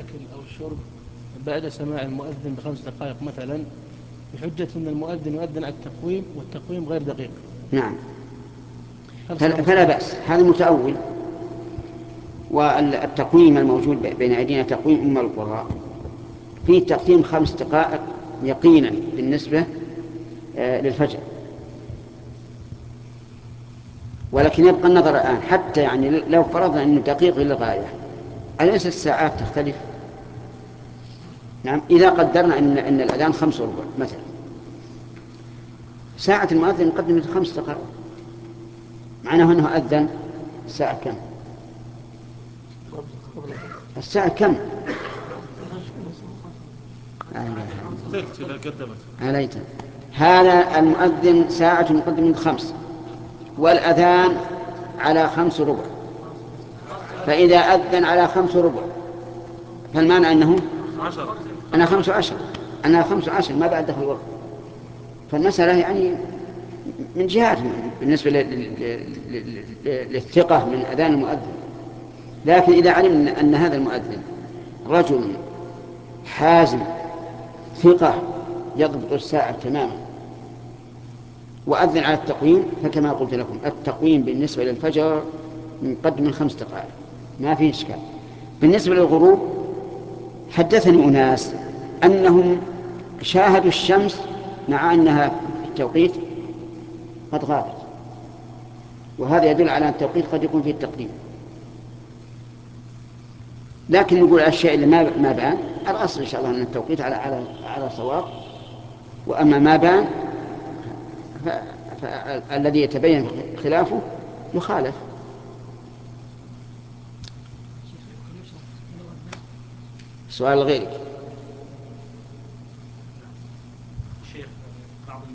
الأكل أو الشرب بعد سماع المؤذن ب5 دقائق مثلا، بحجة أن المؤذن يؤذن على التقويم والتقويم غير دقيق. نعم، فلا بأس، هذا متأول. والتقويم الموجود بين أيدينا تقويم أم القرى، فيه تقديم 5 دقائق يقينا بالنسبة للفجر، ولكن يبقى النظر الآن حتى يعني لو فرضنا أنه دقيق للغاية، أليس الساعات تختلف؟ نعم، إذا قدرنا أن الأذان 5:15 مثلا، ساعة المؤذن مقدمة 5 دقائق، معناه أنه أذن الساعة كم؟ الساعة كم؟ عليك. هذا المؤذن ساعة مقدمة 5، والأذان على 5:15، فإذا أذن على 5:15 فالمعنى أنه أنا 15، أنا 15 ما بعد دخل الوقت. فالمسألة يعني من جهات بالنسبة للثقة من أذان المؤذن. لكن إذا علمنا أن هذا المؤذن رجل حازم ثقة يضبط الساعة تماما وأذن على التقويم، فكما قلت لكم التقويم بالنسبة للفجر مقدم من 5 دقائق، ما فيه إشكال. بالنسبة للغروب، حدثني أناس أنهم شاهدوا الشمس مع أنها التوقيت قد غابت، وهذا يدل على أن التوقيت قد يكون فيه التقديم. لكن نقول الأشياء اللي ما بان، الأصل إن شاء الله أن التوقيت على صواب، وأما ما بان فالذي يتبين خلافه يخالف. سؤال غيرك.